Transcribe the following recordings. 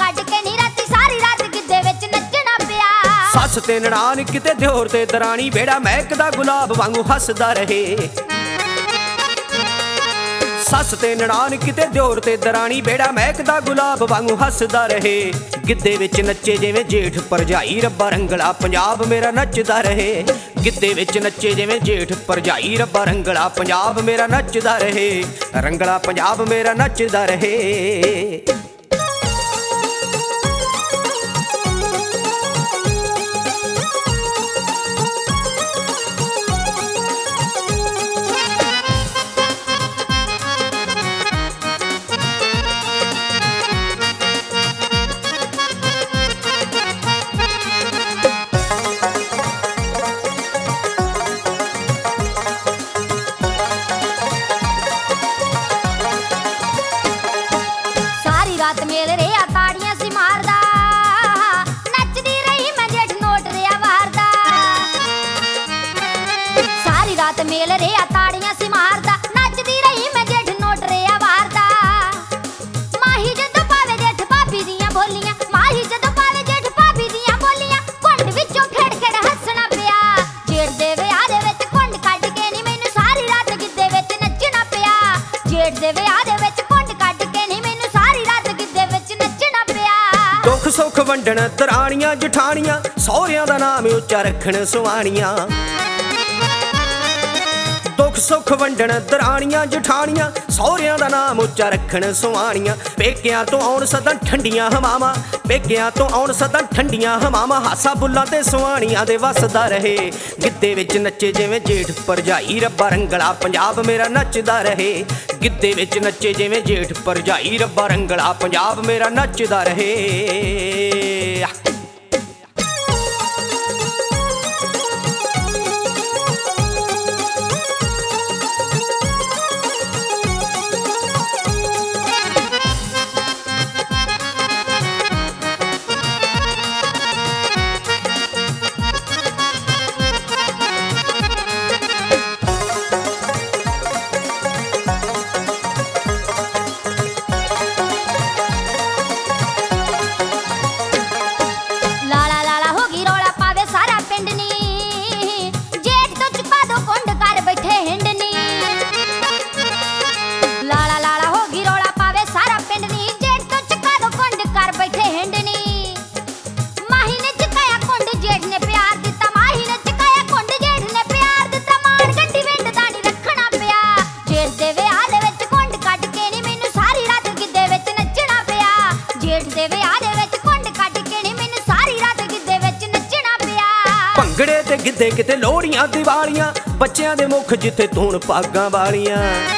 ਕੱਢ ਕੇ ਨੀ ਰਾਤੀ ਸਾਰੀ ਰਾਤ ਗਿੱਧੇ ਵਿੱਚ ਨੱਚਣਾ ਪਿਆ। ਸੱਸ ਤੇ ਨਨਾਣ ਕਿਤੇ ਦਿਓਰ ਤੇ ਦਰਾਣੀ ਬੇੜਾ ਮਹਿਕਦਾ ਗੁਲਾਬ ਵਾਂਗੂ ਹੱਸਦਾ ਰਹੇ। ਸੱਸ ਤੇ ਨਨਾਣ ਕਿਤੇ ਦਿਓਰ ਤੇ ਦਰਾਣੀ ਬੇੜਾ ਮਹਿਕਦਾ ਗੁਲਾਬ ਵਾਂਗੂ ਹੱਸਦਾ ਰਹੇ। ਗਿੱਧੇ ਵਿੱਚ ਨੱਚੇ ਜਿਵੇਂ ਜੇਠ ਭਰਜਾਈ ਰੱਬਾ ਰੰਗਲਾ ਪੰਜਾਬ ਮੇਰਾ ਨੱਚਦਾ ਰਹੇ। ਗਿੱਧੇ ਵਿੱਚ ਨੱਚੇ ਜਿਵੇਂ ਜੇਠ ਭਰਜਾਈ ਰੱਬਾ ਰੰਗਲਾ ਪੰਜਾਬ ਮੇਰਾ ਨੱਚਦਾ ਰਹੇ। ਰੰਗਲਾ ਪੰਜਾਬ ਮੇਰਾ ਨੱਚਦਾ ਰਹੇ। ਰਾਤ ਮੇਲ ਰਿਹਾ ਤਾੜੀਆਂ ਸੀ ਮਾਰਦਾ, ਨੱਚਦੀ ਰਹੀ ਮੈਂ ਜੇਠ ਨੋਟ ਰਿਆ ਵਾਰਦਾ। ਸਾਰੀ ਰਾਤ ਮੇਲ ਰਿਹਾ ਤਾੜੀਆਂ ਸੀ ਮਾਰਦਾ, ਨੱਚਦੀ ਰਹੀ ਮੈਂ ਜੇਠ ਨੋਟ ਰਿਆ ਵਾਰਦਾ। ਮਾਹੀ ਜਦੋਂ ਪਾਵੇ ਜੇਠ ਭਾਬੀ ਦੀਆਂ ਬੋਲੀਆਂ, ਮਾਹੀ ਜਦੋਂ ਪਾਵੇ ਜੇਠ ਭਾਬੀ ਦੀਆਂ ਬੋਲੀਆਂ, ਕੁੰਡ ਵਿੱਚੋਂ ਖੇੜ ਖੇੜ ਹੱਸਣਾ ਪਿਆ। ਜੇਠ ਦੇ ਵਿਆਹ ਦੇ ਵਿੱਚ ਕੁੰਡ ਕੱਢ ਕੇ ਨੀ ਮੈਨੂੰ ਸਾਰੀ ਰਾਤ ਗਿੱਧੇ ਵਿੱਚ ਨੱਚਣਾ ਪਿਆ। ਜੇਠ ਦੇ ਵਿਆਹ ਦੇ ਵਿੱਚ ਕੁੰਡ ਕੱਢ ਕੇ ਨੀ ਮੈਨੂੰ ਸਾਰੀ ਰਾਤ ਗਿੱਧੇ ਵਿੱਚ ਨੱਚਣਾ ਪਿਆ। ਦੁੱਖ ਸੁੱਖ ਵੰਡਣ ਦਰਾਣੀਆਂ ਜਠਾਣੀਆਂ, ਸਹੁਰਿਆਂ ਦਾ ਨਾਮ ਉੱਚਾ ਰੱਖਣ ਸੁਆਣੀਆਂ। ਦੁੱਖ ਸੁੱਖ ਵੰਡਣ ਦਰਾਣੀਆਂ ਜਠਾਣੀਆਂ, ਸਹੁਰਿਆਂ ਦਾ ਨਾਮ ਉੱਚਾ ਰੱਖਣ ਸੁਆਣੀਆਂ। ਪੇਕਿਆਂ ਤੋਂ ਆਉਣ ਸਦਾ ਠੰਡੀਆਂ ਹਵਾਵਾਂ, ਪੇਕਿਆਂ ਤੋਂ ਆਉਣ ਸਦਾ ਠੰਡੀਆਂ ਹਵਾਵਾਂ, ਹਾਸਾ ਬੁੱਲਾਂ ਤੇ ਸੁਆਣੀਆਂ ਦੇ ਵਸਦਾ ਰਹੇ। ਗਿੱਧੇ ਵਿੱਚ ਨੱਚੇ ਜਿਵੇਂ ਜੇਠ ਭਰਜਾਈ ਰੱਬਾ ਰੰਗਲਾ ਪੰਜਾਬ ਮੇਰਾ ਨੱਚਦਾ ਰਹੇ। ਗਿੱਧੇ ਵਿੱਚ ਨੱਚੇ ਜਿਵੇਂ ਜੇਠ ਭਰਜਾਈ ਰੱਬਾ ਰੰਗਲਾ ਪੰਜਾਬ ਮੇਰਾ ਨੱਚਦਾ ਰਹੇ। ਭੰਗੜੇ ਤੇ ਗਿੱਧੇ ਕਿਤੇ ਲੋਹੜੀਆਂ ਦੀਵਾਲੀਆਂ, ਬੱਚਿਆਂ ਦੇ ਮੁੱਖ ਜਿੱਥੇ ਧੂਣ ਭਾਗਾਂ ਵਾਲੀਆਂ।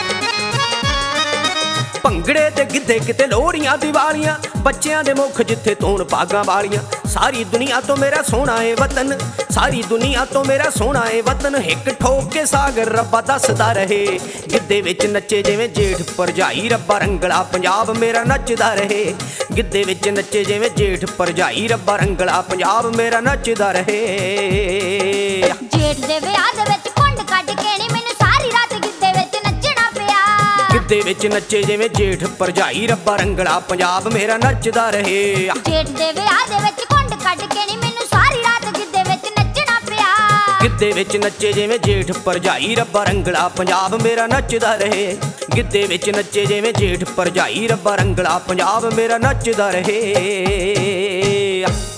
ਭੰਗੜੇ ਤੇ ਗਿੱਧੇ ਕਿਤੇ ਲੋਹੜੀਆਂ ਦੀਵਾਲੀਆਂ, ਬੱਚਿਆਂ ਦੇ ਮੁੱਖ ਜਿੱਥੇ ਧੂਣ ਭਾਗਾਂ ਵਾਲੀਆਂ। ਸਾਰੀ ਦੁਨੀਆ ਤੋਂ ਮੇਰਾ ਸੋਹਣਾ ਏ ਵਤਨ, ਸਾਰੀ ਦੁਨੀਆ ਤੋਂ ਮੇਰਾ ਸੋਹਣਾ ਏ ਵਤਨ, ਹਿੱਕ ਠੋਕ ਕੇ ਸਾਗਰ ਰੱਬਾ ਦੱਸਦਾ ਰਹੇ। ਗਿੱਧੇ ਵਿੱਚ ਨੱਚੇ ਜਿਵੇਂ ਜੇਠ ਭਰਜਾਈ ਰੱਬਾ ਰੰਗਲਾ ਪੰਜਾਬ ਮੇਰਾ ਨੱਚਦਾ ਰਹੇ। ਗਿੱਧੇ ਵਿੱਚ ਨੱਚੇ ਜਿਵੇਂ ਜੇਠ ਭਰਜਾਈ ਰੱਬਾ ਰੰਗਲਾ ਪੰਜਾਬ ਮੇਰਾ ਨੱਚਦਾ ਰਹੇ। ਜੇਠ ਦੇ ਵਿਆਹ ਦੇ ਵਿੱਚ ਕੁੰਡ ਕੱਢ ਕੇ ਨੀ ਮੈਨੂੰ ਸਾਰੀ ਰਾਤ ਗਿੱਧੇ ਵਿੱਚ ਨੱਚਣਾ ਪਿਆ। ਗਿੱਧੇ ਵਿੱਚ ਨੱਚੇ ਜਿਵੇਂ ਜੇਠ ਭਰਜਾਈ ਰੱਬਾ ਰੰਗਲਾ ਪੰਜਾਬ ਮੇਰਾ ਨੱਚਦਾ ਰਹੇ। ਜੇਠ ਦੇ ਵਿਆਹ ਦੇ ਵਿੱਚ ਕੁੰਡ ਕੱਢ ਕੇ ਨੀ ਮੈਨੂੰ ਸਾਰੀ ਰਾਤ ਗਿੱਧੇ ਵਿੱਚ ਨੱਚਣਾ ਪਿਆ। ਗਿੱਧੇ ਵਿੱਚ ਨੱਚੇ ਜਿਵੇਂ ਜੇਠ ਭਰਜਾਈ ਰੱਬਾ ਰੰਗਲਾ ਪੰਜਾਬ ਮੇਰਾ ਨੱਚਦਾ ਰਹੇ। ਗਿੱਧੇ ਵਿੱਚ ਨੱਚੇ ਜਿਵੇਂ ਜੇਠ ਭਰਜਾਈ ਰੱਬਾ ਰੰਗਲਾ ਪੰਜਾਬ ਮੇਰਾ ਨੱਚਦਾ ਰਹੇ।